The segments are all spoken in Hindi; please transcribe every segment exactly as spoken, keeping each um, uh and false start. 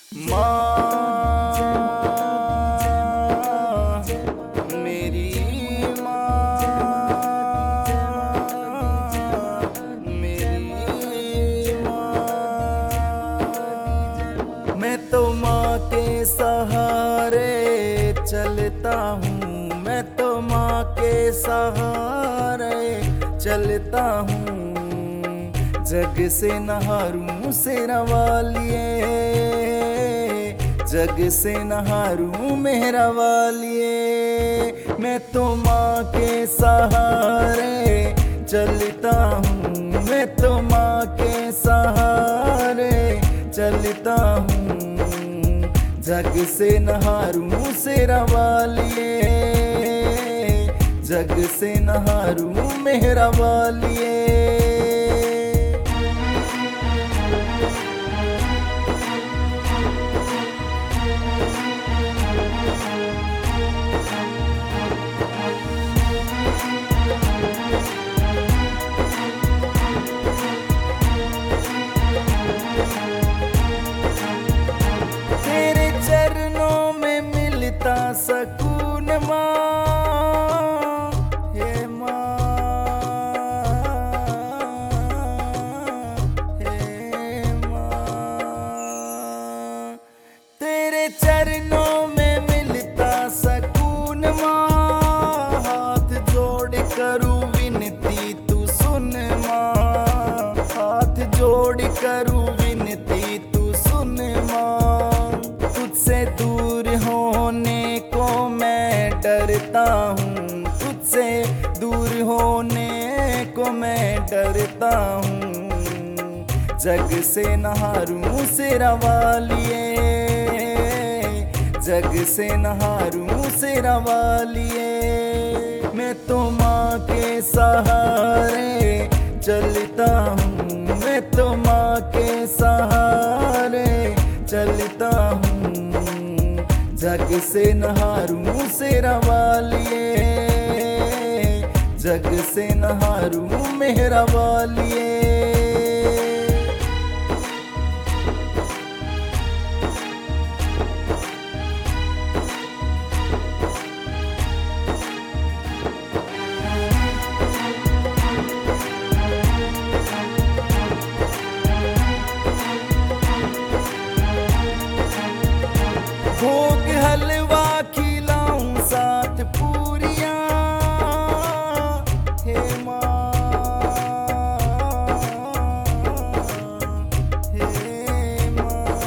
माँ मेरी माँ, मेरी माँ। मैं तो माँ के सहारे चलता हूँ, मैं तो माँ के सहारे चलता हूँ। जग से नहारूं सेरा वालिए, जग से नहारूं मेरा वालिए। मैं तो माँ के सहारे चलता हूँ, मैं तो माँ के सहारे चलता हूँ। जग से नहारूं सेरा वालिए, जग से नहारूं मेरा वालिए। तेरे चरणों में मिलता सकून माँ, हे माँ, हे माँ। तेरे चरणों में मिलता सकून माँ, हाथ जोड़ करूँ विनती तू सुन माँ, हाथ जोड़ करूँ विनती तू सुन माँ। तुझसे दूर होने को मैं डरता हूँ, तुझसे दूर होने को मैं डरता हूँ। जग से नहारूं सेरा वालिए, जग से नहारूं सेरा वालिए। मैं तो माँ के सहारे चलता हूँ, मैं तो माँ के सहारे चलता हूँ। जग से नहारूं सेरा वालिए, जग से नहारूं मेरा वालिए। भोग हलवा खिलाऊं साथ पूरियां, हे माँ, हे माँ।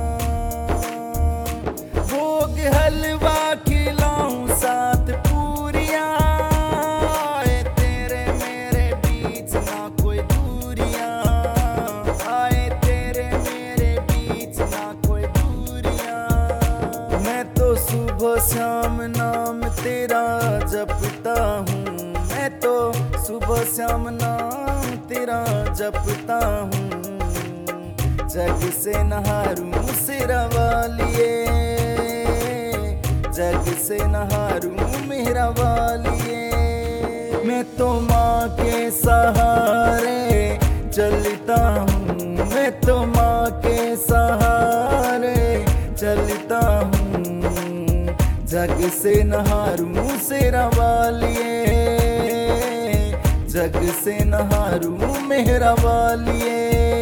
भोग हलवा खिलाऊं साथ पूरियां, आए तेरे मेरे बीच ना कोई दूरियां, आए तेरे मेरे बीच ना कोई दूरियां। मैं तो सुबह शाम नाम तेरा जपता हूँ, मैं तो सुबह शाम नाम तेरा जपता हूँ। जग से नहारूं सेरा वालिए, जग से नहारूं मेरा वालिए। मैं तो माँ के सहारे चलता हूँ, मैं तो माँ के सहारे चलता हूँ। जग से नहारूं सेरा वालिए, जग से नहारूं मेरा वालिए।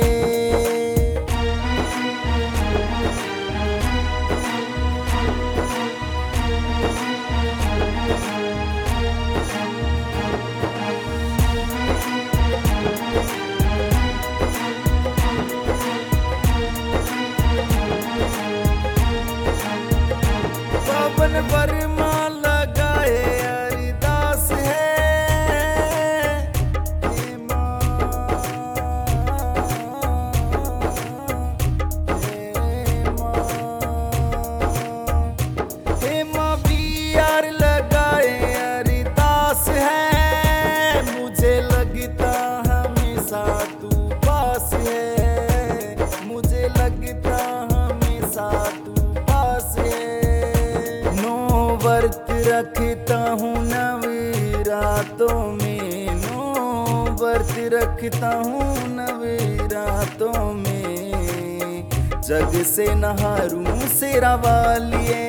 पवन वर्मा लगाए अरिदास है, हे माँ, हे माँ। हे माँ बी आर लगाए अरिदास है, मुझे लगता हमेशा तू पास है, मुझे लगता हमेशा तू पास है। व्रत रखता हूँ नवरातों में, नो व्रत रखता हूँ नवरातों में। जग से नहारूं सेरा वालिए,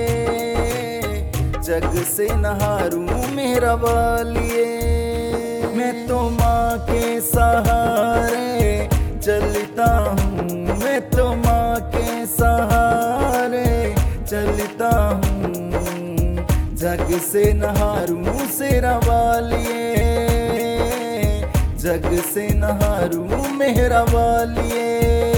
जग से नहारूं मेरा वालिए। मैं तो माँ के सहारे चलता हूँ, मैं तो माँ के सहारे चलता हूँ। जग से नहारूं सेरा वालिए, जग से नहारूं मेरा वालिए।